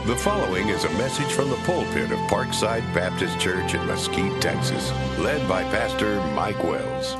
The following is a message from the pulpit of Parkside Baptist Church in Mesquite, Texas, led by Pastor Mike Wells.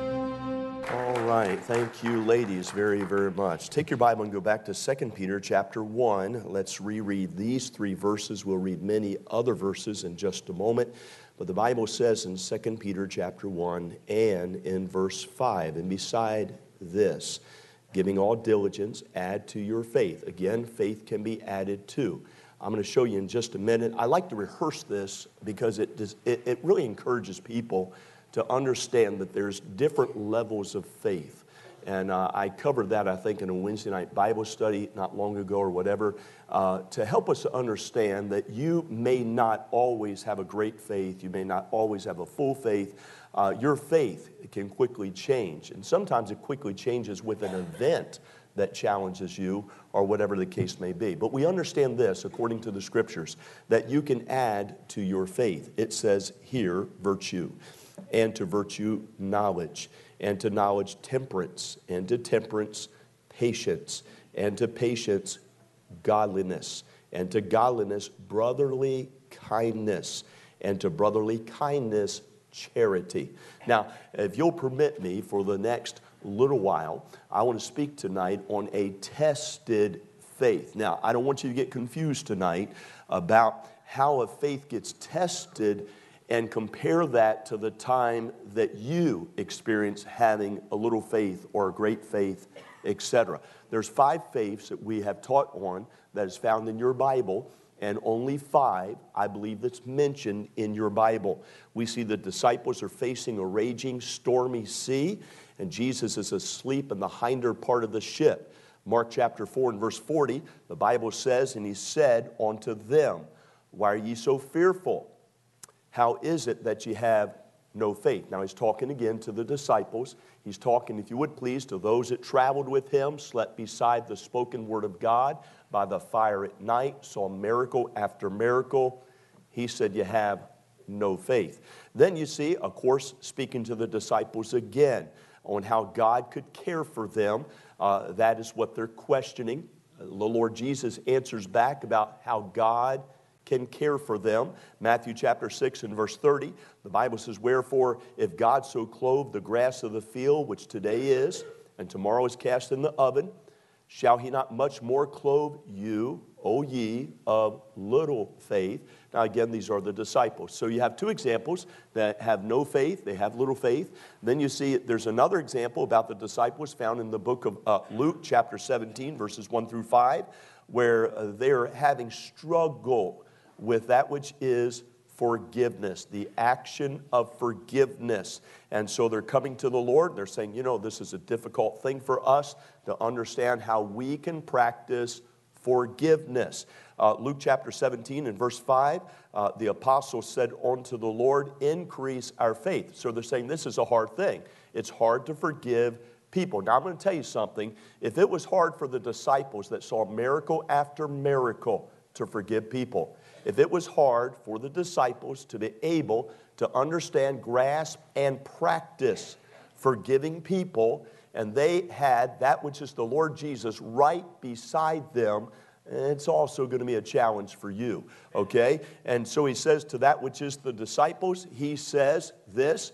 All right, thank you, ladies, very, very much. Take your Bible and go back to 2 Peter chapter 1. Let's reread these three verses. We'll read many other verses in just a moment. But the Bible says in 2 Peter chapter 1 and in verse 5, and beside this, giving all diligence, add to your faith. Again, faith can be added to. I'm going to show you in just a minute. I like to rehearse this because it really encourages people to understand that there's different levels of faith. And I covered that, I think, in a Wednesday night Bible study not long ago or whatever, to help us to understand that you may not always have a great faith. You may not always have a full faith. Your faith can quickly change. And sometimes it quickly changes with an event that challenges you or whatever the case may be. But we understand this, according to the Scriptures, that you can add to your faith. It says here, virtue, and to virtue, knowledge, and to knowledge, temperance, and to temperance, patience, and to patience, godliness, and to godliness, brotherly kindness, and to brotherly kindness, charity. Now, if you'll permit me for the next little while, I want to speak tonight on a tested faith. Now, I don't want you to get confused tonight about how a faith gets tested and compare that to the time that you experience having a little faith or a great faith, etc. There's 5 faiths that we have taught on that is found in your Bible, and only 5, I believe, that's mentioned in your Bible. We see the disciples are facing a raging, stormy sea, and Jesus is asleep in the hinder part of the ship. Mark chapter 4 and verse 40, the Bible says, and he said unto them, why are ye so fearful? How is it that ye have no faith? Now he's talking again to the disciples. He's talking, if you would please, to those that traveled with him, slept beside the spoken word of God, by the fire at night, saw miracle after miracle. He said, you have no faith. Then you see, of course, speaking to the disciples again on how God could care for them. That is what they're questioning. The Lord Jesus answers back about how God can care for them. Matthew chapter 6 and verse 30, the Bible says, wherefore, if God so clothe the grass of the field, which today is, and tomorrow is cast in the oven, shall he not much more clothe you, O ye of little faith? Now again, these are the disciples. So you have 2 examples that have no faith, they have little faith. Then you see there's another example about the disciples found in the book of Luke chapter 17, verses 1 through 5, where they're having struggle with that which is forgiveness, the action of forgiveness. And so they're coming to the Lord. They're saying, you know, this is a difficult thing for us to understand how we can practice forgiveness. Luke chapter 17 and verse 5, the apostle said unto the Lord, increase our faith. So they're saying this is a hard thing. It's hard to forgive people. Now I'm going to tell you something. If it was hard for the disciples that saw miracle after miracle to forgive people, if it was hard for the disciples to be able to understand, grasp, and practice forgiving people, and they had that which is the Lord Jesus right beside them, it's also going to be a challenge for you, okay? And so he says to that which is the disciples, he says this,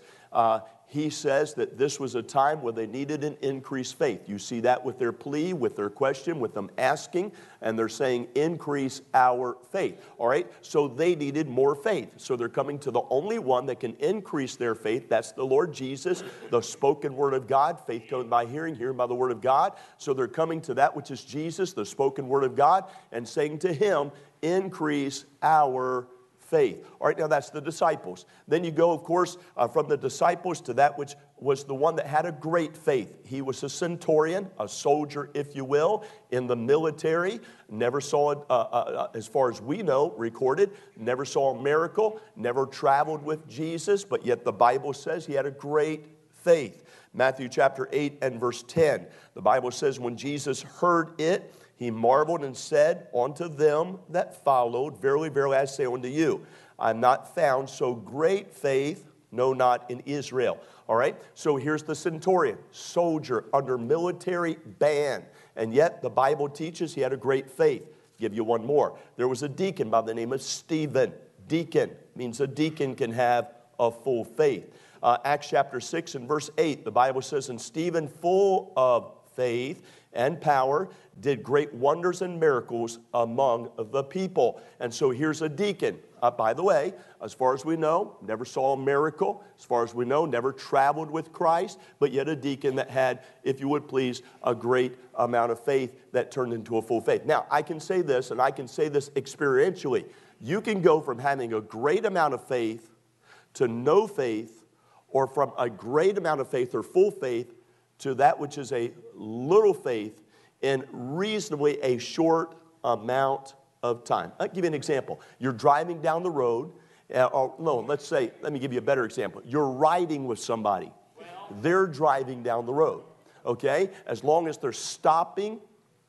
he says that this was a time where they needed an increased faith. You see that with their plea, with their question, with them asking, and they're saying, increase our faith. All right? So they needed more faith. So they're coming to the only one that can increase their faith. That's the Lord Jesus, the spoken word of God. Faith comes by hearing, hearing by the word of God. So they're coming to that which is Jesus, the spoken word of God, and saying to him, increase our faith. All right, now that's the disciples. Then you go, of course, from the disciples to that which was the one that had a great faith. He was a centurion, a soldier, if you will, in the military. Never saw it, as far as we know, recorded. Never saw a miracle. Never traveled with Jesus. But yet the Bible says he had a great faith. Matthew chapter 8 and verse 10. The Bible says when Jesus heard it, he marveled and said unto them that followed, verily, verily, I say unto you, I have not found so great faith, no, not in Israel. All right, so here's the centurion, soldier under military ban, and yet the Bible teaches he had a great faith. Give you one more. There was a deacon by the name of Stephen. Deacon means a deacon can have a full faith. Acts chapter 6 and verse 8, the Bible says, and Stephen, full of faith and power, did great wonders and miracles among the people. And so here's a deacon. By the way, as far as we know, never saw a miracle. As far as we know, never traveled with Christ, but yet a deacon that had, if you would please, a great amount of faith that turned into a full faith. Now, I can say this, and I can say this experientially. You can go from having a great amount of faith to no faith, or from a great amount of faith or full faith to that which is a little faith in reasonably a short amount of time. I'll give you an example. You're driving down the road. Let me give you a better example. You're riding with somebody. They're driving down the road. Okay? As long as they're stopping,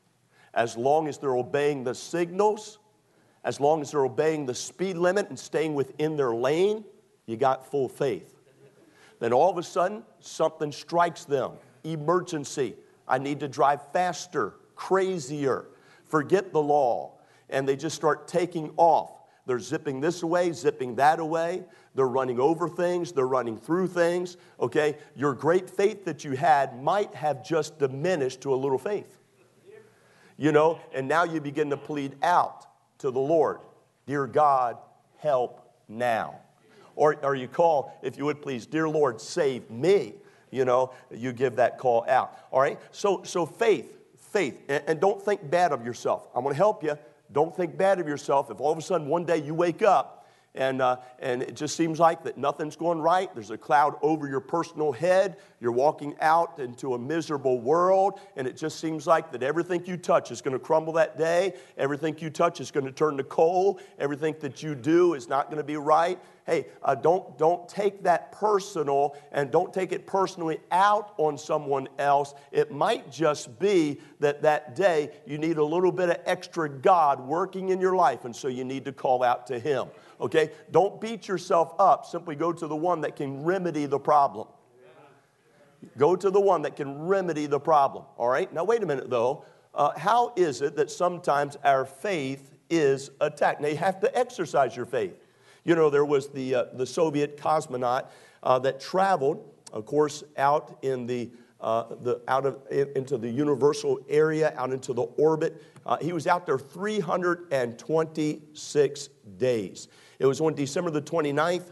as long as they're obeying the signals, as long as they're obeying the speed limit and staying within their lane, you got full faith. Then all of a sudden, something strikes them. Emergency. I need to drive faster, crazier, forget the law. And they just start taking off. They're zipping this away, zipping that away. They're running over things. They're running through things. Okay? Your great faith that you had might have just diminished to a little faith. You know, and now you begin to plead out to the Lord. Dear God, help now. Or you call, if you would please, dear Lord, save me. You know, you give that call out. All right? So faith. And don't think bad of yourself. I'm going to help you. Don't think bad of yourself. If all of a sudden one day you wake up and it just seems like that nothing's going right, there's a cloud over your personal head, you're walking out into a miserable world, and it just seems like that everything you touch is going to crumble that day, everything you touch is going to turn to coal, everything that you do is not going to be right. Hey, don't take that personal, and don't take it personally out on someone else. It might just be that day you need a little bit of extra God working in your life, and so you need to call out to Him. Okay? Don't beat yourself up. Simply go to the one that can remedy the problem. Go to the one that can remedy the problem. All right? Now, wait a minute, though. How is it that sometimes our faith is attacked? Now, you have to exercise your faith. You know, there was the Soviet cosmonaut that traveled, of course, out in into the universal area, out into the orbit. He was out there 326 days. It was on December the 29th,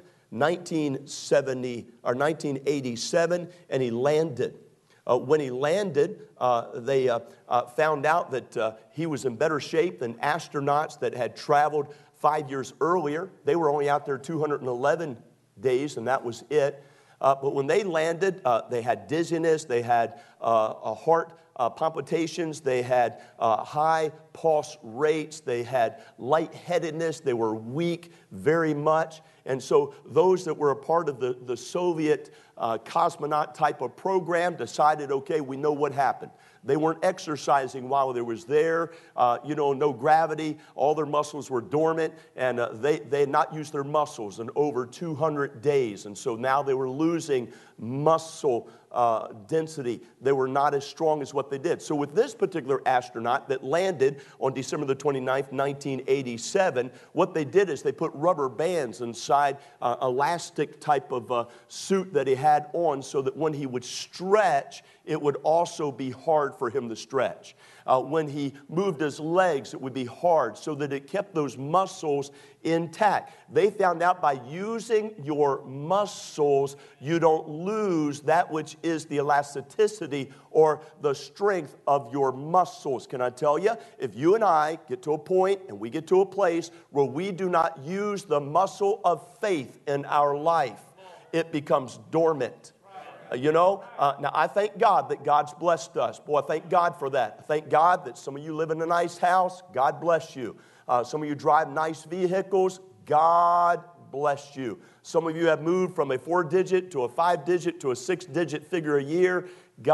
1987, and he landed. When he landed, they found out that he was in better shape than astronauts that had traveled 5 years earlier. They were only out there 211 days, and that was it. But when they landed, they had dizziness, they had heart palpitations, they had high pulse rates, they had lightheadedness, they were weak very much. And so those that were a part of the Soviet cosmonaut type of program decided, okay, we know what happened. They weren't exercising while they was there, no gravity. All their muscles were dormant, and they had not used their muscles in over 200 days. And so now they were losing muscle density. They were not as strong as what they did. So with this particular astronaut that landed on December the 29th, 1987, what they did is they put rubber bands inside elastic type of suit that he had on so that when he would stretch, it would also be hard for him to stretch. When he moved his legs, it would be hard so that it kept those muscles intact. They found out by using your muscles, you don't lose that which is the elasticity or the strength of your muscles. Can I tell you, if you and I get to a point and we get to a place where we do not use the muscle of faith in our life, it becomes dormant. Now I thank God that God's blessed us. Boy, I thank God for that. I thank God that some of you live in a nice house. God bless you. Some of you drive nice vehicles. God bless you. Some of you have moved from a 4-digit to a 5-digit to a 6-digit figure a year.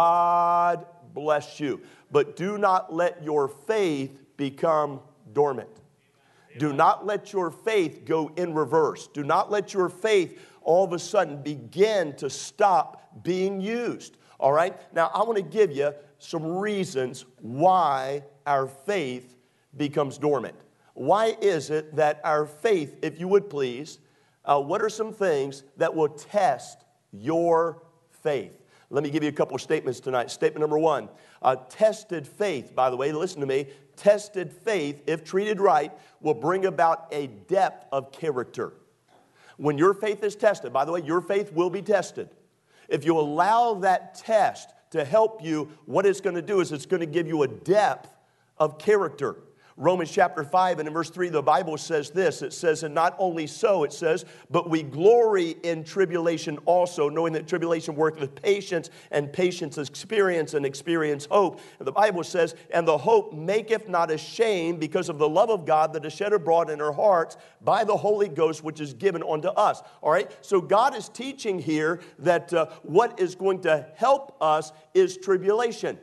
God bless you. But do not let your faith become dormant. Do not let your faith go in reverse. Do not let your faith all of a sudden begin to stop being used. All right? Now, I want to give you some reasons why our faith becomes dormant. Why is it that our faith, if you would please, what are some things that will test your faith? Let me give you a couple of statements tonight. Statement number one, tested faith, by the way, listen to me, tested faith, if treated right, will bring about a depth of character. When your faith is tested, by the way, your faith will be tested. If you allow that test to help you, what it's going to do is it's going to give you a depth of character. Romans chapter 5 and in verse 3, the Bible says this. It says, and not only so, it says, but we glory in tribulation also, knowing that tribulation worketh with patience, and patience experience, and experience hope. And the Bible says, and the hope maketh not ashamed, because of the love of God that is shed abroad in our hearts by the Holy Ghost, which is given unto us. All right? So God is teaching here that what is going to help us is tribulation.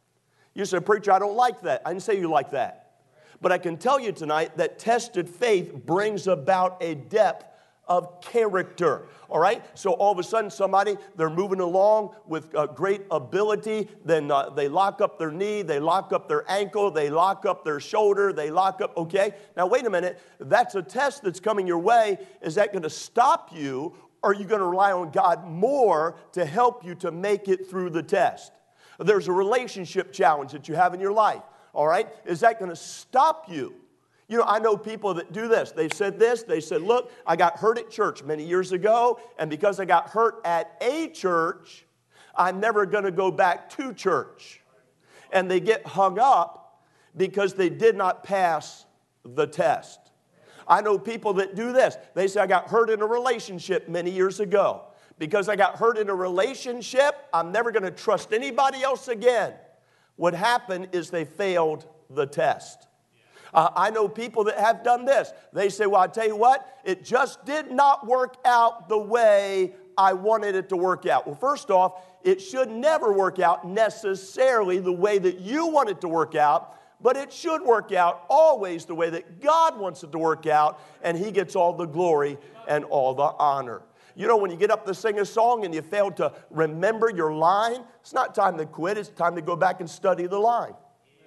You say, preacher, I don't like that. I didn't say you like that. But I can tell you tonight that tested faith brings about a depth of character, all right? So all of a sudden somebody, they're moving along with great ability, then they lock up their knee, they lock up their ankle, they lock up their shoulder, they lock up, okay? Now wait a minute, that's a test that's coming your way. Is that going to stop you, or are you going to rely on God more to help you to make it through the test? There's a relationship challenge that you have in your life. All right? Is that going to stop you? You know, I know people that do this. They said this. They said, look, I got hurt at church many years ago, and because I got hurt at a church, I'm never going to go back to church. And they get hung up because they did not pass the test. I know people that do this. They say, I got hurt in a relationship many years ago. Because I got hurt in a relationship, I'm never going to trust anybody else again. What happened is they failed the test. I know people that have done this. They say, well, I tell you what, it just did not work out the way I wanted it to work out. Well, first off, it should never work out necessarily the way that you want it to work out, but it should work out always the way that God wants it to work out, and He gets all the glory and all the honor. You know, when you get up to sing a song and you fail to remember your line, it's not time to quit. It's time to go back and study the line.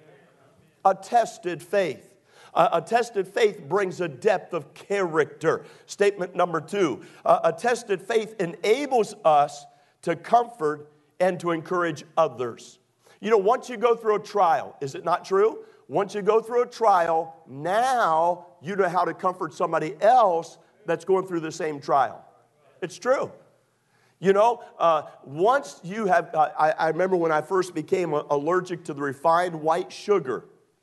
A tested faith. A tested faith brings a depth of character. Statement number two. A tested faith enables us to comfort and to encourage others. You know, once you go through a trial, is it not true? Once you go through a trial, now you know how to comfort somebody else that's going through the same trial. It's true. You know, once you have, I remember when I first became allergic to the refined white sugar,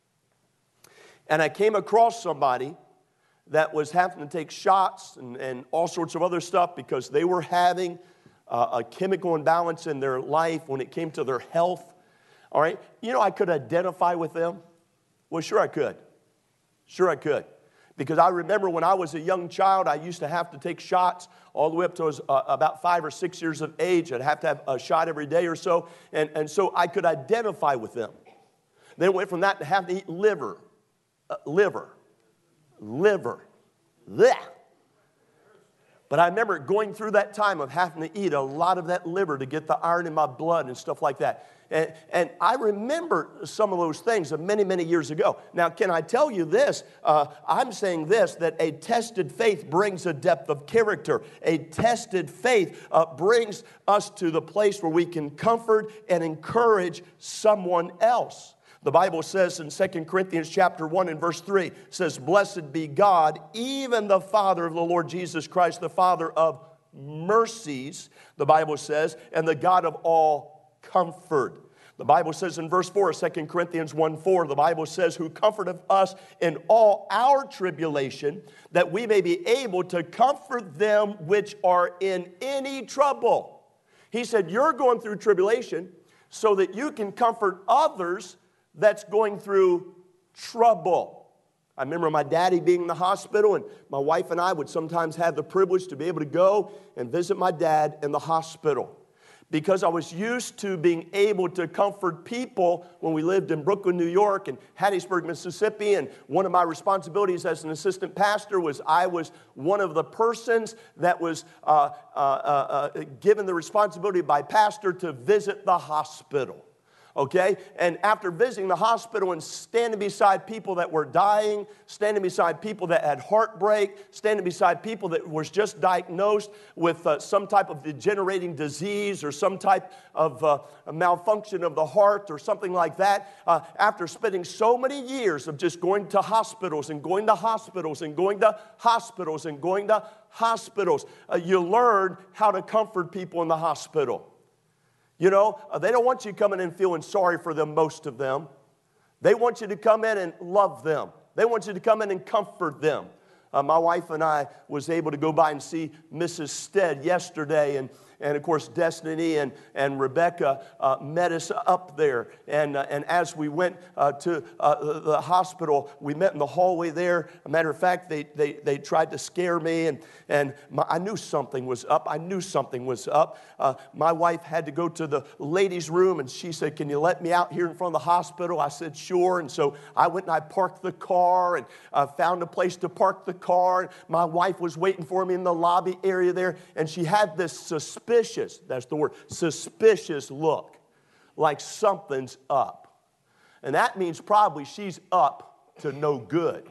and I came across somebody that was having to take shots and all sorts of other stuff because they were having a chemical imbalance in their life when it came to their health. All right, you know, I could identify with them. Well, sure I could. Sure I could. Because I remember when I was a young child, I used to have to take shots all the way up to about 5 or 6 years of age. I'd have to have a shot every day or so. And so I could identify with them. Then it went from that to have to eat liver. Blech. But I remember going through that time of having to eat a lot of that liver to get the iron in my blood and stuff like that. And I remember some of those things of many, many years ago. Now, can I tell you this? I'm saying this, that a tested faith brings a depth of character. A tested faith brings us to the place where we can comfort and encourage someone else. The Bible says in 2 Corinthians chapter 1 and verse 3, it says, blessed be God, even the Father of the Lord Jesus Christ, the Father of mercies, the Bible says, and the God of all comfort. The Bible says in verse 4, 2 Corinthians 1:4, the Bible says, who comforteth us in all our tribulation, that we may be able to comfort them which are in any trouble. He said, you're going through tribulation so that you can comfort others that's going through trouble. I remember my daddy being in the hospital, and my wife and I would sometimes have the privilege to be able to go and visit my dad in the hospital. Because I was used to being able to comfort people when we lived in Brooklyn, New York, and Hattiesburg, Mississippi. And one of my responsibilities as an assistant pastor was I was one of the persons that was given the responsibility by pastor to visit the hospital. Okay? And after visiting the hospital and standing beside people that were dying, standing beside people that had heartbreak, standing beside people that was just diagnosed with some type of degenerating disease or some type of a malfunction of the heart or something like that, after spending so many years of just going to hospitals and going to hospitals and going to hospitals and going to hospitals, you learn how to comfort people in the hospital. You know, they don't want you coming in feeling sorry for them, most of them. They want you to come in and love them. They want you to come in and comfort them. My wife and I was able to go by and see Mrs. Stead yesterday, and of course, Destiny and Rebecca met us up there. And as we went to the hospital, we met in the hallway there. As a matter of fact, they tried to scare me, and I knew something was up. I knew something was up. My wife had to go to the ladies' room, and she said, "Can you let me out here in front of the hospital?" I said, "Sure." And so I went and I parked the car and found a place to park the car. My wife was waiting for me in the lobby area there, and she had this suspicious, that's the word, suspicious look, like something's up. And that means probably she's up to no good.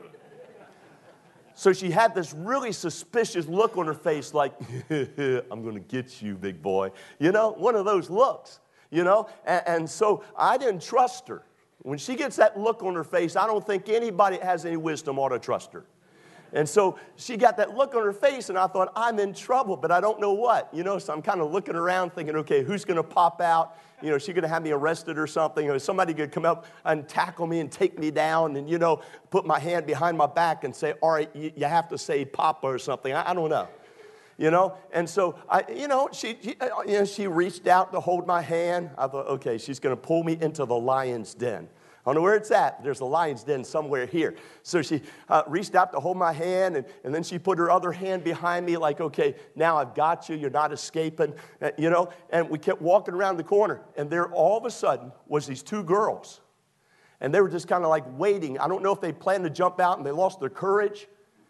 So she had this really suspicious look on her face, like, "I'm going to get you, big boy." You know, one of those looks, you know. And so I didn't trust her. When she gets that look on her face, I don't think anybody that has any wisdom ought to trust her. And so she got that look on her face, and I thought, I'm in trouble, but I don't know what. You know, so I'm kind of looking around thinking, okay, who's going to pop out? You know, is she going to have me arrested or something? Or is somebody going to come up and tackle me and take me down and, you know, put my hand behind my back and say, all right, you have to say Papa or something. I don't know. You know, and so, she reached out to hold my hand. I thought, okay, she's going to pull me into the lion's den. I don't know where it's at. There's a lion's den somewhere here. So she reached out to hold my hand, and then she put her other hand behind me like, okay, now I've got you. You're not escaping, you know. And we kept walking around the corner, and there all of a sudden was these two girls. And they were just kind of like waiting. I don't know if they planned to jump out and they lost their courage.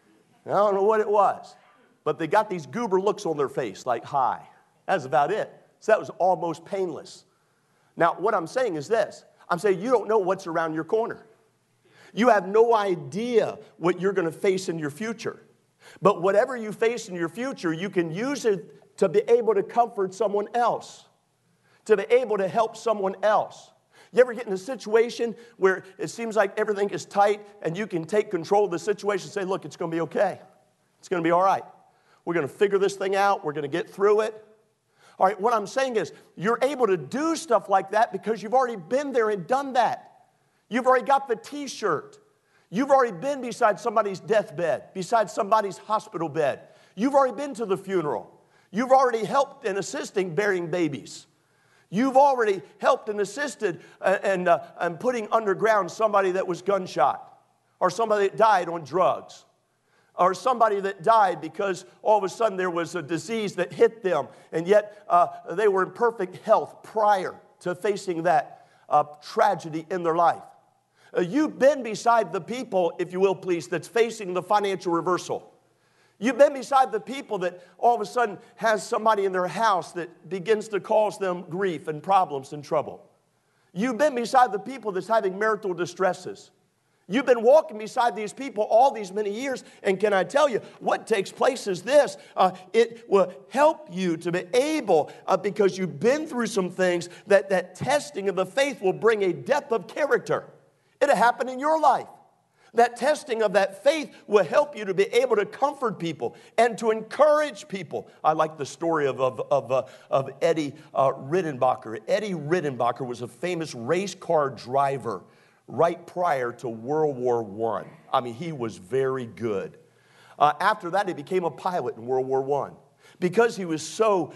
I don't know what it was. But they got these goober looks on their face like, hi. That's about it. So that was almost painless. Now, what I'm saying is this. I'm saying you don't know what's around your corner. You have no idea what you're going to face in your future. But whatever you face in your future, you can use it to be able to comfort someone else, to be able to help someone else. You ever get in a situation where it seems like everything is tight and you can take control of the situation and say, look, it's going to be okay. It's going to be all right. We're going to figure this thing out. We're going to get through it. All right, what I'm saying is you're able to do stuff like that because you've already been there and done that. You've already got the T-shirt. You've already been beside somebody's deathbed, beside somebody's hospital bed. You've already been to the funeral. You've already helped in assisting burying babies. You've already helped and assisted and putting underground somebody that was gunshot or somebody that died on drugs. Or somebody that died because all of a sudden there was a disease that hit them, and yet they were in perfect health prior to facing that tragedy in their life. You've been beside the people, if you will, please, that's facing the financial reversal. You've been beside the people that all of a sudden has somebody in their house that begins to cause them grief and problems and trouble. You've been beside the people that's having marital distresses. You've been walking beside these people all these many years, and can I tell you, what takes place is this. It will help you to be able, because you've been through some things, that testing of the faith will bring a depth of character. It'll happen in your life. That testing of that faith will help you to be able to comfort people and to encourage people. I like the story of Eddie Rittenbacher. Eddie Rittenbacher was a famous race car driver right prior to World War I. I mean, he was very good. After that, he became a pilot in World War I. Because he was so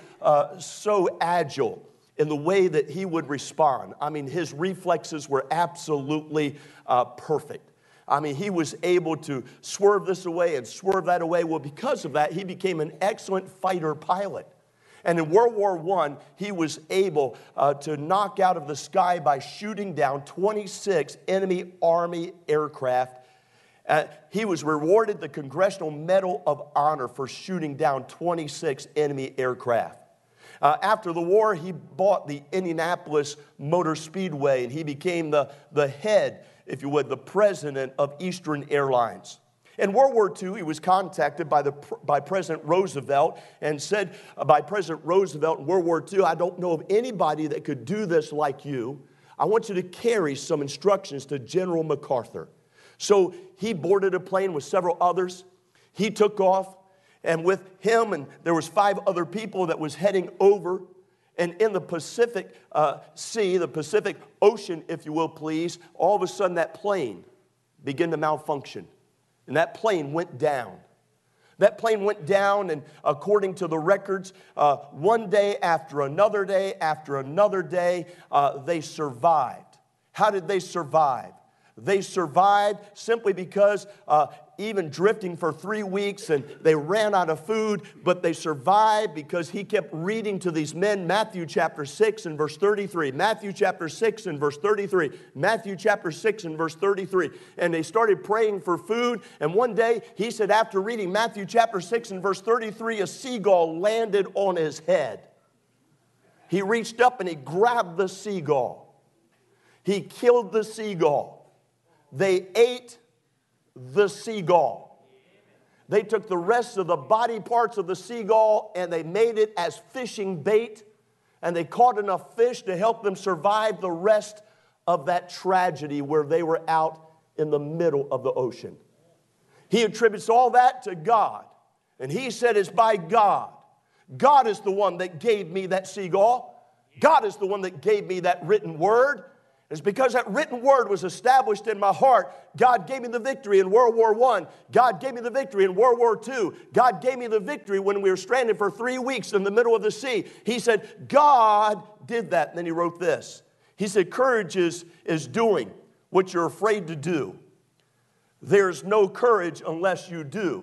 agile in the way that he would respond. I mean, his reflexes were absolutely perfect. I mean, he was able to swerve this away and swerve that away. Well, because of that, he became an excellent fighter pilot. And in World War I, he was able to knock out of the sky by shooting down 26 enemy Army aircraft. He was rewarded the Congressional Medal of Honor for shooting down 26 enemy aircraft. After the war, he bought the Indianapolis Motor Speedway, and he became the head, if you would, the president of Eastern Airlines. In World War II, he was contacted by President Roosevelt and said by President Roosevelt in World War II, I don't know of anybody that could do this like you. I want you to carry some instructions to General MacArthur. So he boarded a plane with several others. He took off, and with him, and there was 5 other people that was heading over. And in the Pacific Sea, the Pacific Ocean, if you will, please, all of a sudden that plane began to malfunction. And that plane went down. That plane went down, and according to the records, one day after another day, they survived. How did they survive? They survived simply because even drifting for 3 weeks and they ran out of food, but they survived because he kept reading to these men Matthew chapter 6 and verse 33, Matthew chapter 6 and verse 33, Matthew chapter 6 and verse 33. And they started praying for food. And one day he said after reading Matthew chapter 6 and verse 33, a seagull landed on his head. He reached up and he grabbed the seagull. He killed the seagull. They ate the seagull. They took the rest of the body parts of the seagull and they made it as fishing bait, and they caught enough fish to help them survive the rest of that tragedy where they were out in the middle of the ocean. He attributes all that to God, and he said it's by God. God is the one that gave me that seagull. God is the one that gave me that written word. It's because that written word was established in my heart. God gave me the victory in World War I. God gave me the victory in World War II. God gave me the victory when we were stranded for 3 weeks in the middle of the sea. He said, God did that. And then he wrote this. He said, courage is doing what you're afraid to do. There's no courage unless you do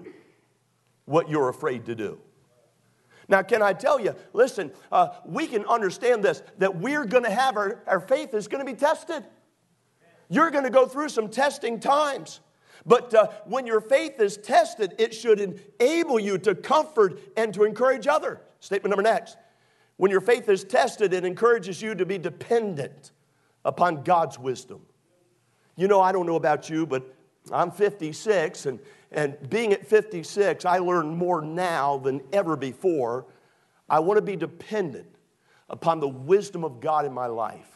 what you're afraid to do. Now, can I tell you, listen, we can understand this, that we're going to have our faith is going to be tested. You're going to go through some testing times. But when your faith is tested, it should enable you to comfort and to encourage others. Statement number next. When your faith is tested, it encourages you to be dependent upon God's wisdom. You know, I don't know about you, but I'm 56, and being at 56, I learn more now than ever before. I want to be dependent upon the wisdom of God in my life.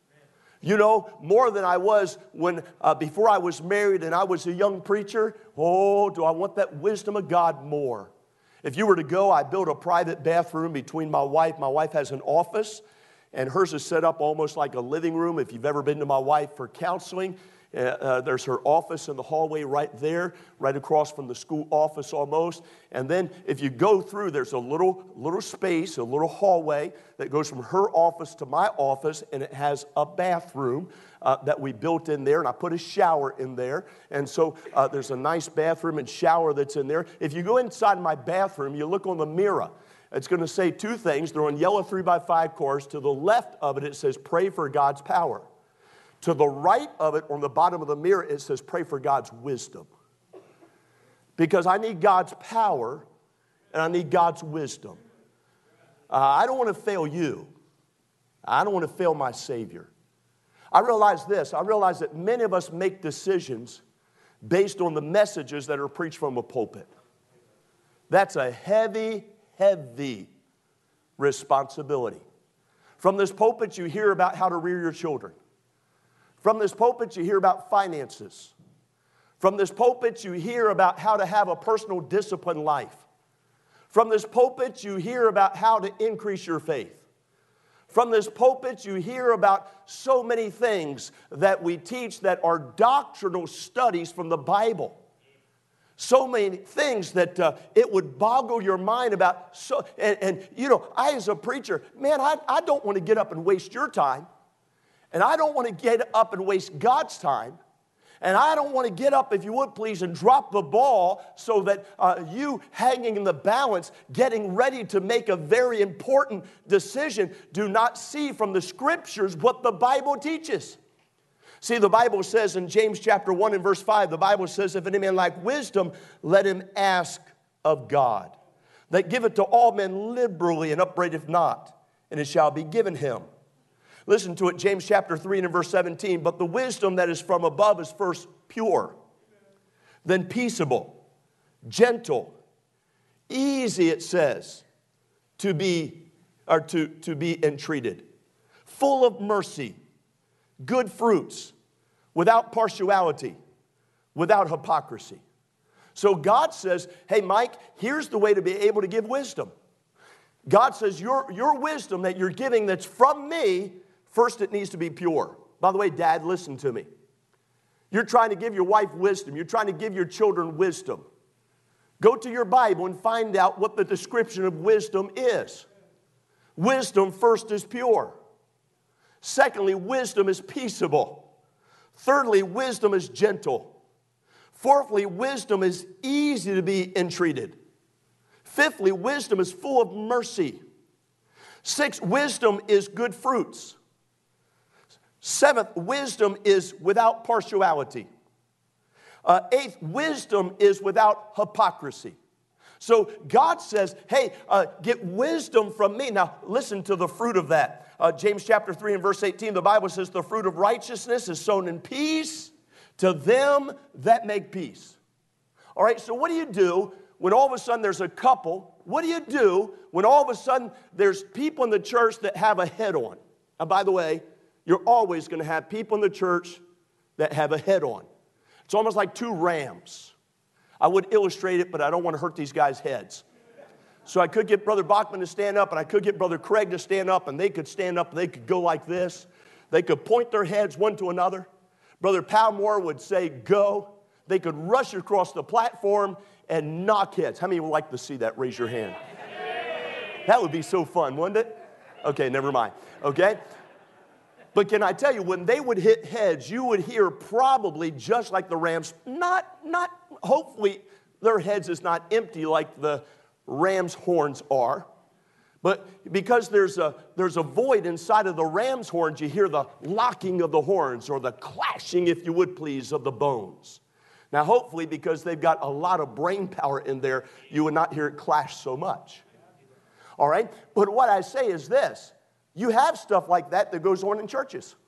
You know, more than I was when before I was married and I was a young preacher. Oh, do I want that wisdom of God more. If you were to go, I built a private bathroom between my wife. My wife has an office, and hers is set up almost like a living room. If you've ever been to my wife for counseling, there's her office in the hallway right there, right across from the school office almost. And then if you go through, there's a little space, a little hallway that goes from her office to my office, and it has a bathroom that we built in there, and I put a shower in there. And so there's a nice bathroom and shower that's in there. If you go inside my bathroom, you look on the mirror. It's going to say 2 things. They're on yellow 3x5 cores. To the left of it, it says, pray for God's power. To the right of it, on the bottom of the mirror, it says, pray for God's wisdom. Because I need God's power, and I need God's wisdom. I don't want to fail you. I don't want to fail my Savior. I realize this. I realize that many of us make decisions based on the messages that are preached from a pulpit. That's a heavy, heavy responsibility. From this pulpit, you hear about how to rear your children. From this pulpit, you hear about finances. From this pulpit, you hear about how to have a personal disciplined life. From this pulpit, you hear about how to increase your faith. From this pulpit, you hear about so many things that we teach that are doctrinal studies from the Bible. So many things that it would boggle your mind about. And you know, I as a preacher, man, I don't want to get up and waste your time. And I don't want to get up and waste God's time. And I don't want to get up, if you would please, and drop the ball so that you hanging in the balance, getting ready to make a very important decision, do not see from the Scriptures what the Bible teaches. See, the Bible says in James chapter 1 and verse 5, the Bible says, if any man lack wisdom, let him ask of God, that giveth to all men liberally and upbraideth not. and it shall be given him. Listen to it, James chapter 3 and verse 17. But the wisdom that is from above is first pure, then peaceable, gentle, easy, it says, to be entreated, full of mercy, good fruits, without partiality, without hypocrisy. So God says, hey, Mike, here's the way to be able to give wisdom. God says, your wisdom that you're giving that's from me, first it needs to be pure. By the way, Dad, listen to me. You're trying to give your wife wisdom. You're trying to give your children wisdom. Go to your Bible and find out what the description of wisdom is. Wisdom first is pure. Secondly, wisdom is peaceable. Thirdly, wisdom is gentle. Fourthly, wisdom is easy to be entreated. Fifthly, wisdom is full of mercy. Sixth, wisdom is good fruits. Seventh, wisdom is without partiality. Eighth, wisdom is without hypocrisy. So God says, hey, get wisdom from me. Now, listen to the fruit of that. James chapter 3 and verse 18, the Bible says, the fruit of righteousness is sown in peace to them that make peace. All right, so what do you do when all of a sudden there's a couple? What do you do when all of a sudden there's people in the church that have a head-on? And by the way, you're always going to have people in the church that have a head-on. It's almost like two rams. I would illustrate it, but I don't want to hurt these guys' heads. So I could get Brother Bachman to stand up, and I could get Brother Craig to stand up, and they could stand up, and they could go like this. They could point their heads one to another. Brother Palmore would say, go. They could rush across the platform and knock heads. How many would like to see that? Raise your hand. That would be so fun, wouldn't it? Okay, never mind. Okay? But can I tell you, when they would hit heads, you would hear probably just like the rams, hopefully their heads is not empty like the ram's horns are. But because there's a void inside of the ram's horns, you hear the locking of the horns or the clashing, if you would please, of the bones. Now, hopefully, because they've got a lot of brain power in there, you would not hear it clash so much. All right? But what I say is this. You have stuff like that goes on in churches.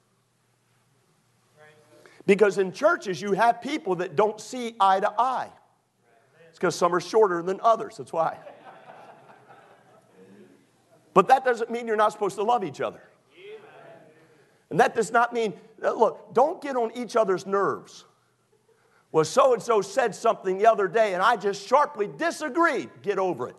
Because in churches, you have people that don't see eye to eye. It's because some are shorter than others. That's why. But that doesn't mean you're not supposed to love each other. And that does not mean, look, don't get on each other's nerves. Well, so-and-so said something the other day, and I just sharply disagreed. Get over it.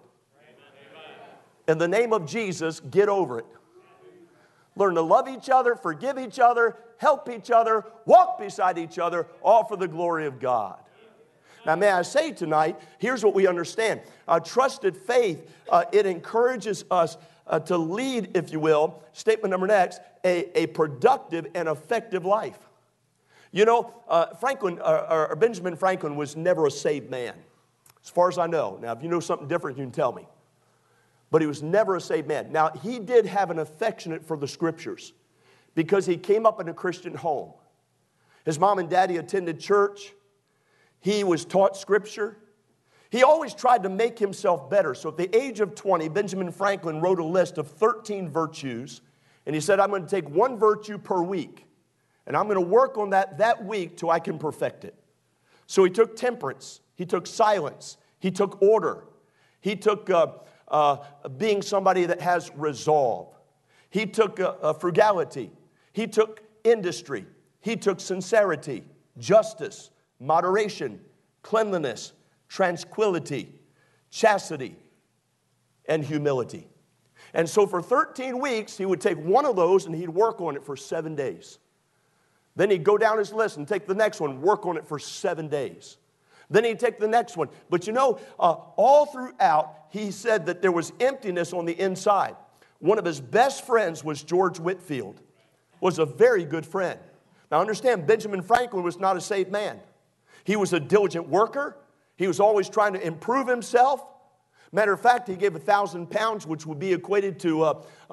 In the name of Jesus, get over it. Learn to love each other, forgive each other, help each other, walk beside each other, all for the glory of God. Now, may I say tonight, here's what we understand. Trusted faith, it encourages us to lead, if you will, statement number next, a productive and effective life. You know, Benjamin Franklin was never a saved man, as far as I know. Now, if you know something different, you can tell me. But he was never a saved man. Now, he did have an affectionate for the Scriptures because he came up in a Christian home. His mom and daddy attended church. He was taught Scripture. He always tried to make himself better. So at the age of 20, Benjamin Franklin wrote a list of 13 virtues. And he said, I'm going to take one virtue per week. And I'm going to work on that week till I can perfect it. So he took temperance. He took silence. He took order. He took being somebody that has resolve. He took frugality. He took industry. He took sincerity, justice, moderation, cleanliness, tranquility, chastity, and humility. And so for 13 weeks, he would take one of those and he'd work on it for 7 days. Then he'd go down his list and take the next one, work on it for 7 days. Then he'd take the next one. But you know, all throughout, he said that there was emptiness on the inside. One of his best friends was George Whitefield, was a very good friend. Now understand, Benjamin Franklin was not a saved man. He was a diligent worker. He was always trying to improve himself. Matter of fact, he gave 1,000 pounds, which would be equated to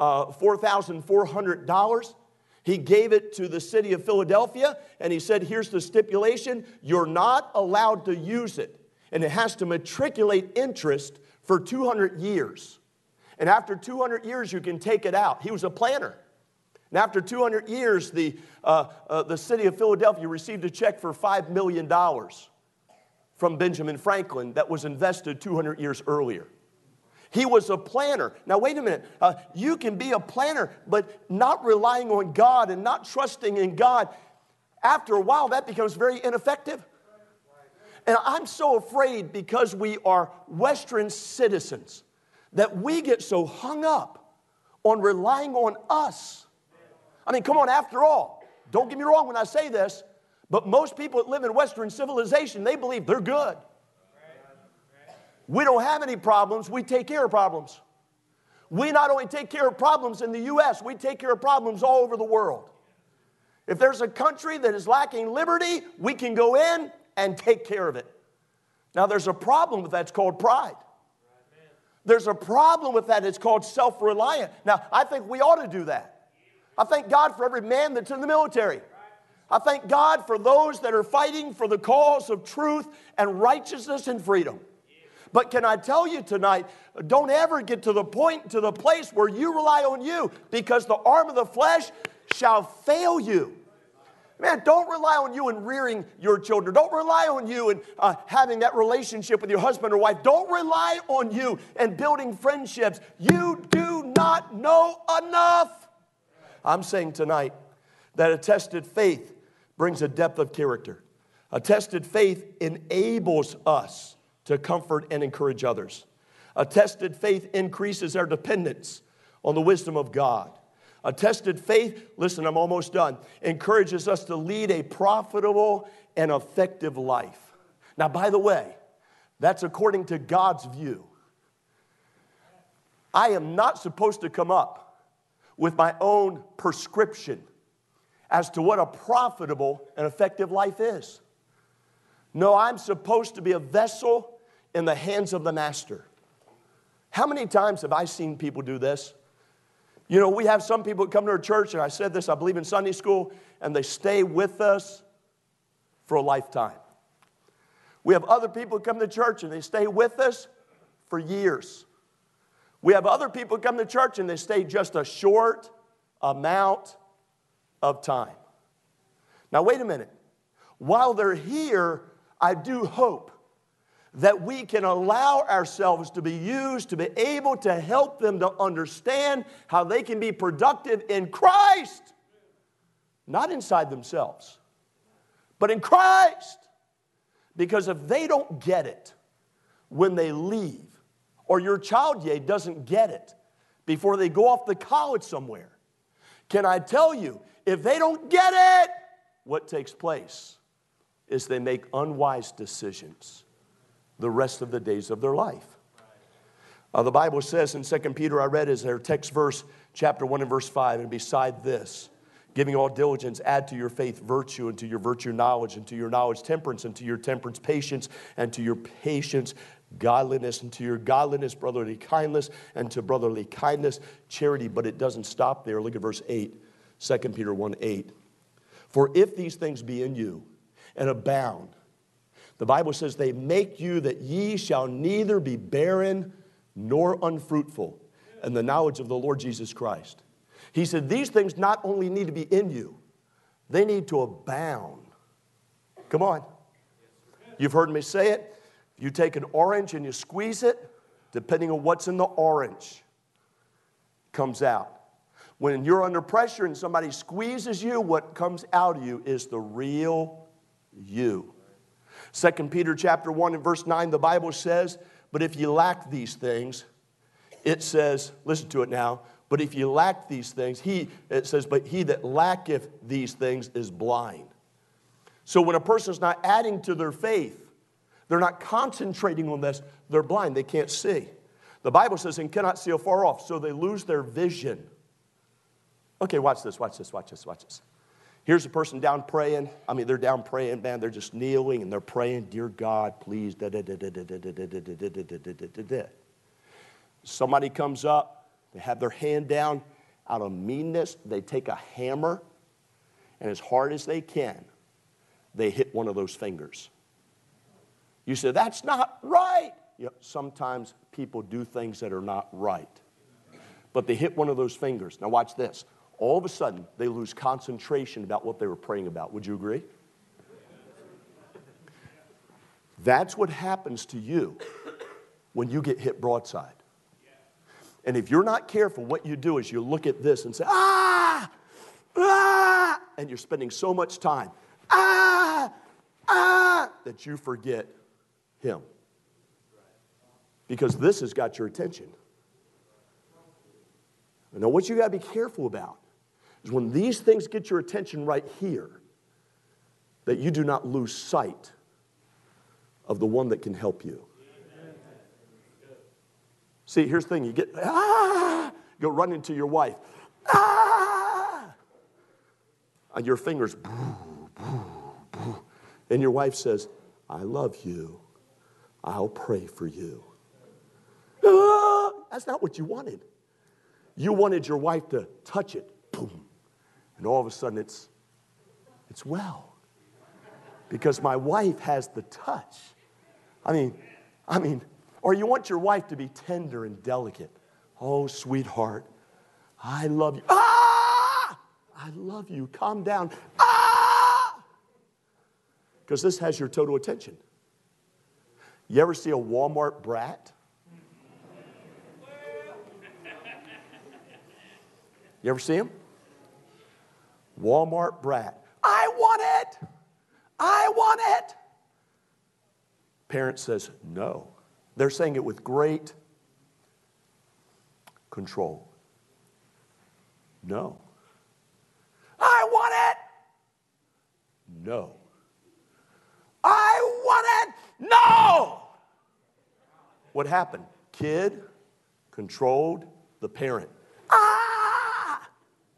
$4,400. He gave it to the city of Philadelphia, and he said, here's the stipulation. You're not allowed to use it, and it has to matriculate interest for 200 years. And after 200 years, you can take it out. He was a planner. And after 200 years, the city of Philadelphia received a check for $5 million from Benjamin Franklin that was invested 200 years earlier. He was a planner. Now, wait a minute. You can be a planner, but not relying on God and not trusting in God. After a while, that becomes very ineffective. And I'm so afraid, because we are Western citizens, that we get so hung up on relying on us. I mean, come on, after all, don't get me wrong when I say this, but most people that live in Western civilization, they believe they're good. We don't have any problems, we take care of problems. We not only take care of problems in the U.S., we take care of problems all over the world. If there's a country that is lacking liberty, we can go in and take care of it. Now, there's a problem with that. It's called pride. There's a problem with that. It's called self-reliant. Now, I think we ought to do that. I thank God for every man that's in the military. I thank God for those that are fighting for the cause of truth and righteousness and freedom. But can I tell you tonight, don't ever get to the point, to the place where you rely on you, because the arm of the flesh shall fail you. Man, don't rely on you in rearing your children. Don't rely on you in having that relationship with your husband or wife. Don't rely on you in building friendships. You do not know enough. I'm saying tonight that a tested faith brings a depth of character. A tested faith enables us to comfort and encourage others. A tested faith increases our dependence on the wisdom of God. A tested faith, listen, I'm almost done, encourages us to lead a profitable and effective life. Now, by the way, that's according to God's view. I am not supposed to come up with my own prescription as to what a profitable and effective life is. No, I'm supposed to be a vessel in the hands of the master. How many times have I seen people do this? You know, we have some people that come to our church, and I said this, I believe, in Sunday school, and they stay with us for a lifetime. We have other people come to church, and they stay with us for years. We have other people come to church, and they stay just a short amount of time. Now, wait a minute. While they're here, I do hope that we can allow ourselves to be used to be able to help them to understand how they can be productive in Christ. Not inside themselves, but in Christ. Because if they don't get it when they leave, or your child doesn't get it before they go off to college somewhere, can I tell you, if they don't get it, what takes place is they make unwise decisions the rest of the days of their life. The Bible says in 2 Peter, I read as their text verse, chapter 1 and verse 5, and beside this, giving all diligence, add to your faith virtue, and to your virtue knowledge, and to your knowledge temperance, and to your temperance patience, and to your patience godliness, and to your godliness brotherly kindness, and to brotherly kindness charity. But it doesn't stop there. Look at verse 8, 2 Peter 1:8. For if these things be in you and abound, the Bible says, they make you that ye shall neither be barren nor unfruitful in the knowledge of the Lord Jesus Christ. He said these things not only need to be in you, they need to abound. Come on. You've heard me say it. You take an orange and you squeeze it, depending on what's in the orange, comes out. When you're under pressure and somebody squeezes you, what comes out of you is the real you. 2 Peter chapter 1 and verse 9, the Bible says, but if you lack these things, it says, listen to it now, but if you lack these things, it says, but he that lacketh these things is blind. So when a person's not adding to their faith, they're not concentrating on this, they're blind, they can't see. The Bible says, and cannot see afar off, so they lose their vision. Okay, watch this. Here's a person down praying. I mean, they're down praying, man. They're just kneeling and they're praying, dear God, please. Somebody comes up. They have their hand down. Out of meanness, they take a hammer, and as hard as they can, they hit one of those fingers. You say, that's not right. Sometimes people do things that are not right. but they hit one of those fingers. Now watch this. All of a sudden, they lose concentration about what they were praying about. Would you agree? That's what happens to you when you get hit broadside. And if you're not careful, what you do is you look at this and say, ah, ah, and you're spending so much time, ah, ah, that you forget him. Because this has got your attention. Now, what you got to be careful about is when these things get your attention right here, that you do not lose sight of the one that can help you. See, here's the thing. You get, go run into your wife. And your fingers, and your wife says, I love you. I'll pray for you. That's not what you wanted. You wanted your wife to touch it. Boom. And all of a sudden it's well. Because my wife has the touch. I mean, or you want your wife to be tender and delicate. Oh, sweetheart, I love you. Ah! I love you. Calm down. Ah! Because this has your total attention. You ever see a Walmart brat? You ever see him? Walmart brat. I want it. I want it. Parent says, no. They're saying it with great control. No. I want it. No. I want it. No. What happened? Kid controlled the parent. Ah!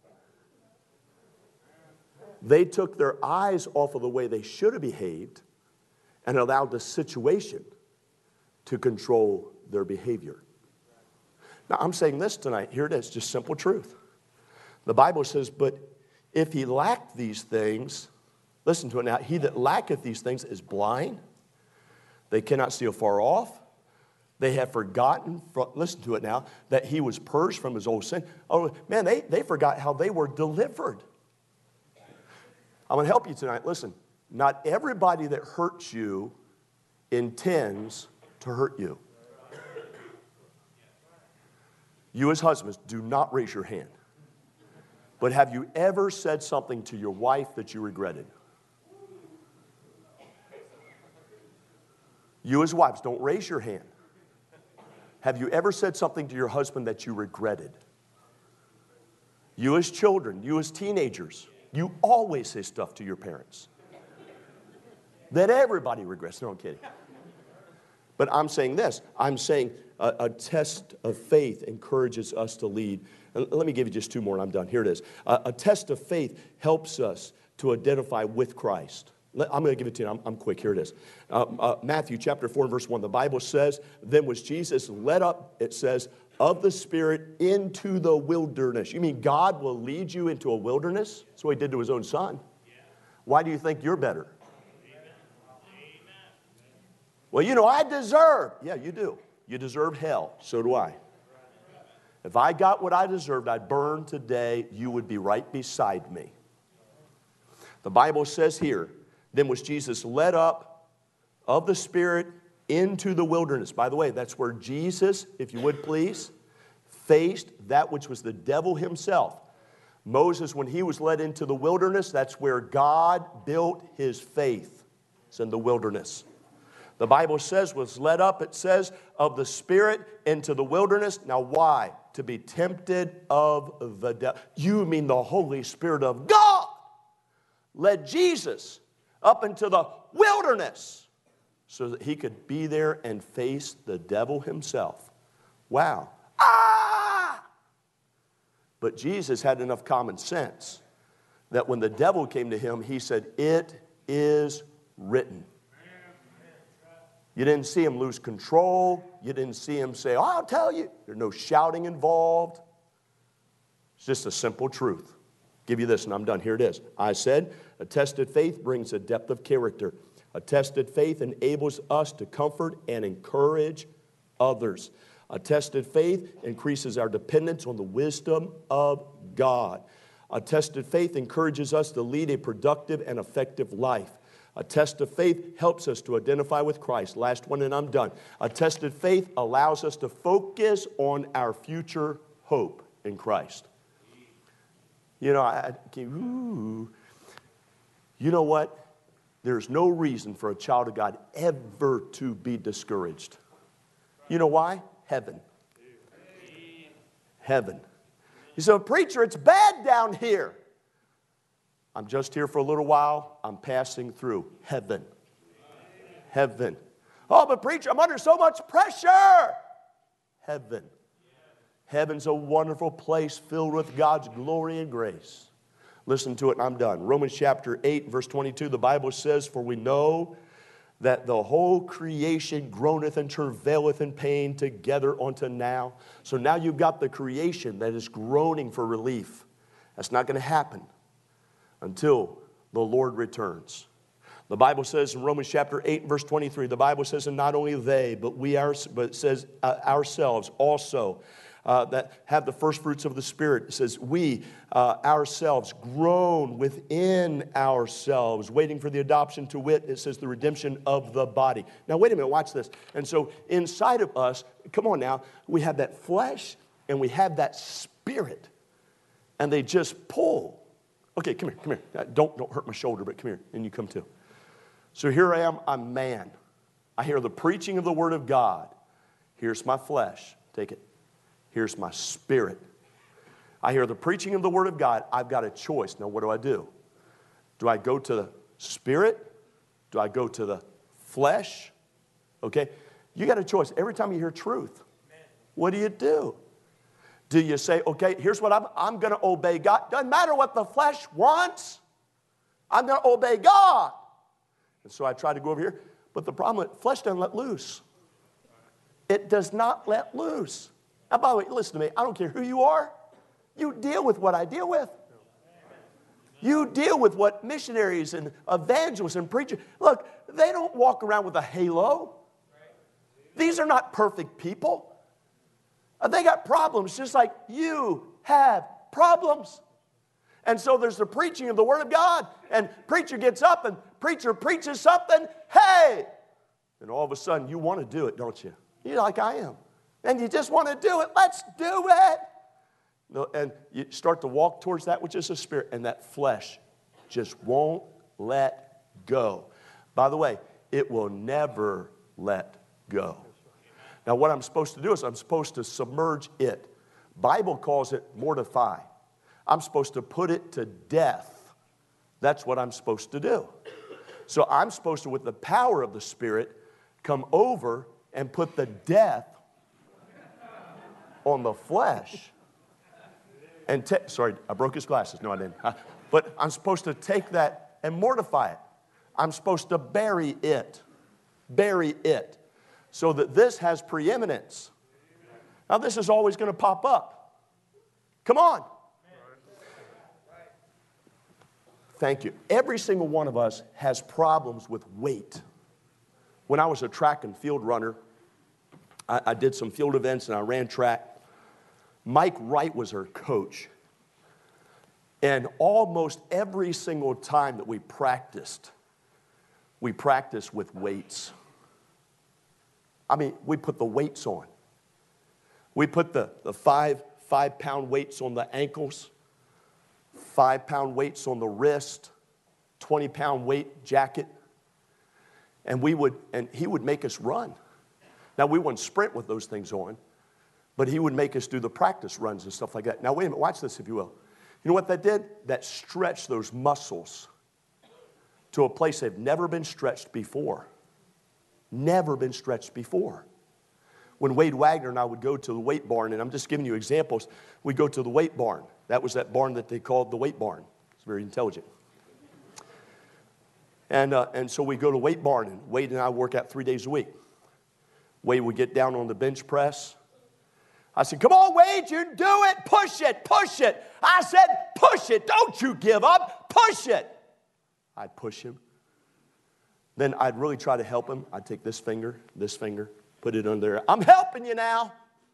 They took their eyes off of the way they should have behaved and allowed the situation to control their behavior. Now, I'm saying this tonight. Here it is, just simple truth. The Bible says, but if he lacked these things, listen to it now, he that lacketh these things is blind. They cannot see afar off. They have forgotten, listen to it now, that he was purged from his old sin. Oh, man, they forgot how they were delivered. I'm going to help you tonight. Listen, not everybody that hurts you intends to hurt you. You as husbands, do not raise your hand. But have you ever said something to your wife that you regretted? You as wives, don't raise your hand. Have you ever said something to your husband that you regretted? You as children, you as teenagers, you always say stuff to your parents that everybody regrets. No, I'm kidding. But I'm saying this. I'm saying a test of faith encourages us to lead. Let me give you just two more and I'm done. Here it is. A test of faith helps us to identify with Christ. I'm going to give it to you. I'm quick. Here it is. Matthew chapter 4 and verse 1. The Bible says, then was Jesus led up, it says, of the Spirit into the wilderness. You mean God will lead you into a wilderness? That's what he did to his own son. Why do you think you're better? Well, you know, I deserve. Yeah, you do. You deserve hell. So do I. If I got what I deserved, I'd burn today, you would be right beside me. The Bible says here, then was Jesus led up of the Spirit into the wilderness. By the way, that's where Jesus, if you would please, faced that which was the devil himself. Moses, when he was led into the wilderness, that's where God built his faith. It's in the wilderness. The Bible says was led up, it says, of the Spirit into the wilderness. Now why? To be tempted of the devil. You mean the Holy Spirit of God led Jesus up into the wilderness so that he could be there and face the devil himself. Wow. Ah! But Jesus had enough common sense that when the devil came to him, he said, it is written. You didn't see him lose control. You didn't see him say, oh, I'll tell you. There's no shouting involved. It's just a simple truth. Give you this and I'm done. Here it is. I said, a tested faith brings a depth of character. A tested faith enables us to comfort and encourage others. A tested faith increases our dependence on the wisdom of God. A tested faith encourages us to lead a productive and effective life. A test of faith helps us to identify with Christ. Last one and I'm done. A tested faith allows us to focus on our future hope in Christ. You know, you know what? There's no reason for a child of God ever to be discouraged. You know why? Heaven. Heaven. You say, preacher, it's bad down here. I'm just here for a little while. I'm passing through. Heaven. Heaven. Oh, but preacher, I'm under so much pressure. Heaven. Heaven's a wonderful place filled with God's glory and grace. Listen to it and I'm done. Romans chapter 8, verse 22, the Bible says, for we know that the whole creation groaneth and travaileth in pain together unto now. So now you've got the creation that is groaning for relief. That's not going to happen until the Lord returns. The Bible says in Romans chapter 8, verse 23, the Bible says, and not only they, but it says ourselves also, that have the first fruits of the Spirit. It says, we ourselves groan within ourselves, waiting for the adoption to wit, it says, the redemption of the body. Now, wait a minute, watch this. And so inside of us, come on now, we have that flesh and we have that spirit. And they just pull. Okay, come here. Don't hurt my shoulder, but come here, and you come too. So here I am, I'm man. I hear the preaching of the Word of God. Here's my flesh. Take it. Here's my spirit. I hear the preaching of the Word of God. I've got a choice. Now, what do? Do I go to the spirit? Do I go to the flesh? Okay? You got a choice. Every time you hear truth, what do? Do you say, okay, here's what I'm going to obey God. Doesn't matter what the flesh wants. I'm going to obey God. And so I try to go over here. But the problem is, flesh doesn't let loose. It does not let loose. Now, by the way, listen to me. I don't care who you are. You deal with what I deal with. You deal with what missionaries and evangelists and preachers. Look, they don't walk around with a halo. These are not perfect people. They got problems just like you have problems. And so there's the preaching of the Word of God. And preacher gets up and preacher preaches something. Hey! And all of a sudden you want to do it, don't you? You're like I am. And you just want to do it. Let's do it. And you start to walk towards that which is the Spirit. And that flesh just won't let go. By the way, it will never let go. Now what I'm supposed to do is I'm supposed to submerge it. Bible calls it mortify. I'm supposed to put it to death. That's what I'm supposed to do. So I'm supposed to, with the power of the Spirit, come over and put the death on the flesh. And sorry, I broke his glasses. No, I didn't. But I'm supposed to take that and mortify it. I'm supposed to bury it. Bury it. So that this has preeminence. Now, this is always going to pop up. Come on. Thank you. Every single one of us has problems with weight. When I was a track and field runner, I did some field events and I ran track. Mike Wright was our coach. And almost every single time that we practiced with weights. I mean, we put the weights on. We put the 5-pound weights on the ankles, 5-pound weights on the wrist, 20-pound weight jacket. And he would make us run. Now, we wouldn't sprint with those things on, but he would make us do the practice runs and stuff like that. Now, wait a minute. Watch this, if you will. You know what that did? That stretched those muscles to a place they've never been stretched before. Never been stretched before. When Wade Wagner and I would go to the weight barn, and I'm just giving you examples, we'd go to the weight barn. That was that barn that they called the weight barn. It's very intelligent. And so we go to weight barn, and Wade and I work out 3 days a week. Wade would get down on the bench press. I said, come on, Wade, you do it. Push it, push it. I said, push it. Don't you give up. Push it. I'd push him. Then I'd really try to help him. I'd take this finger, put it under there. I'm helping you now.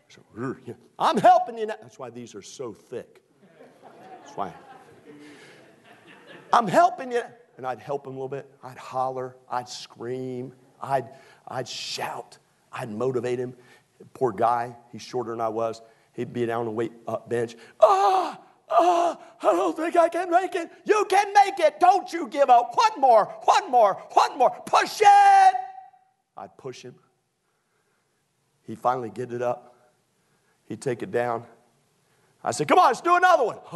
So, I'm helping you now. That's why these are so thick. That's why. I'm helping you. And I'd help him a little bit. I'd holler. I'd scream. I'd shout. I'd motivate him. Poor guy. He's shorter than I was. He'd be down on the weight bench. I don't think I can make it. You can make it. Don't you give up. One more. Push it. I'd push him. He'd finally get it up. He'd take it down. I said, come on, let's do another one.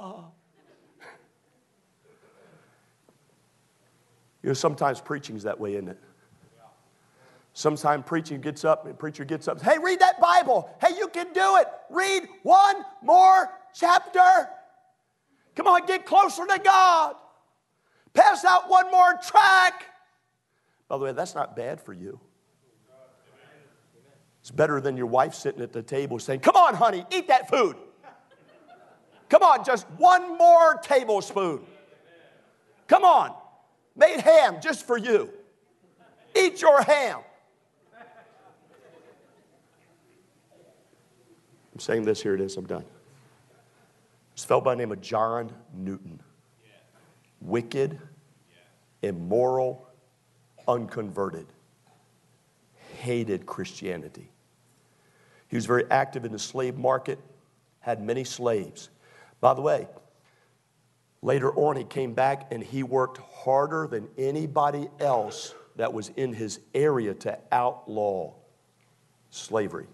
You know, sometimes preaching's that way, isn't it? Sometimes preacher gets up, hey, read that Bible. Hey, you can do it. Read one more chapter. Come on, get closer to God. Pass out one more track. By the way, that's not bad for you. It's better than your wife sitting at the table saying, come on, honey, eat that food. Come on, just one more tablespoon. Come on. Made ham just for you. Eat your ham. I'm saying this, here it is, I'm done. This fellow by the name of John Newton. Wicked, immoral, unconverted. Hated Christianity. He was very active in the slave market, had many slaves. By the way, later on he came back and he worked harder than anybody else that was in his area to outlaw slavery.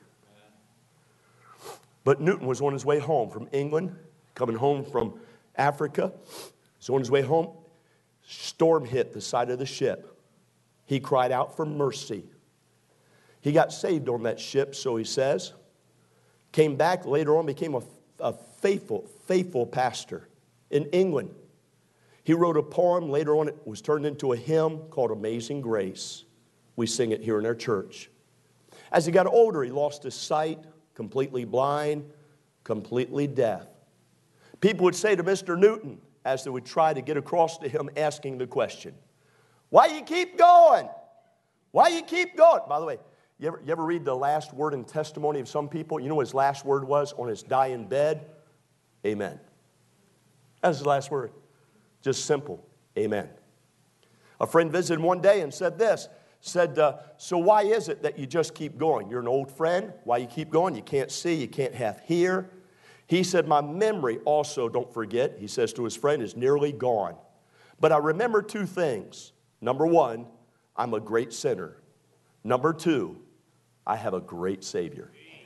But Newton was on his way home from England, coming home from Africa. So on his way home, storm hit the side of the ship. He cried out for mercy. He got saved on that ship, so he says. Came back later on, became a faithful pastor in England. He wrote a poem. Later on, it was turned into a hymn called Amazing Grace. We sing it here in our church. As he got older, he lost his sight, completely blind, completely deaf. People would say to Mr. Newton, as they would try to get across to him, asking the question, why you keep going? Why you keep going? By the way, you ever read the last word and testimony of some people? You know what his last word was on his dying bed? Amen. That's his last word. Just simple. Amen. A friend visited one day and said this. Said, so why is it that you just keep going? You're an old friend. Why you keep going? You can't see. You can't half hear. He said, my memory also, don't forget, he says to his friend, is nearly gone. But I remember two things. Number one, I'm a great sinner. Number two, I have a great Savior.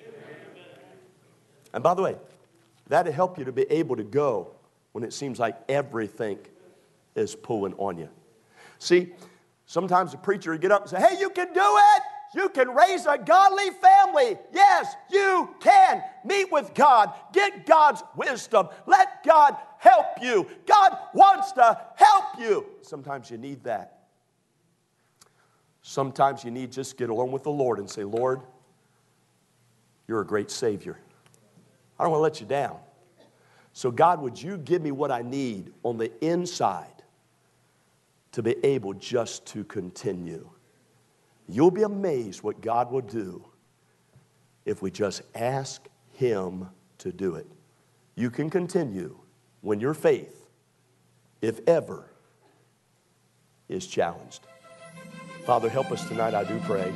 And by the way, that'll help you to be able to go when it seems like everything is pulling on you. See, sometimes the preacher would get up and say, hey, you can do it. You can raise a godly family. Yes, you can. Meet with God. Get God's wisdom. Let God help you. God wants to help you. Sometimes you need that. Sometimes you need just get alone with the Lord and say, Lord, you're a great Savior. I don't want to let you down. So God, would you give me what I need on the inside to be able just to continue? You'll be amazed what God will do if we just ask Him to do it. You can continue when your faith, if ever, is challenged. Father, help us tonight, I do pray.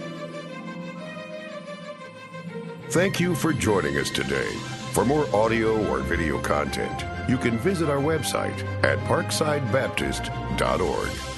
Thank you for joining us today. For more audio or video content, you can visit our website at parksidebaptist.org.